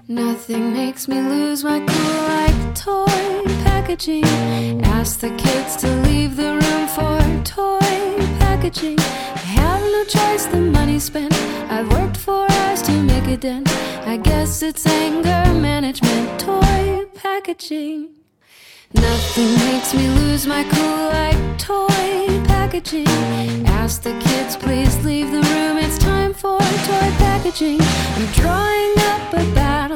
Nothing makes me lose my cool like toy packaging. Ask the kids to leave the room for toy packaging. I have no choice, the money's spent. I've worked 4 hours to make a dent. I guess it's anger management, toy packaging. Nothing makes me lose my cool like toy packaging. Ask the kids, please leave the room, it's time for toy packaging. I'm drawing up a battle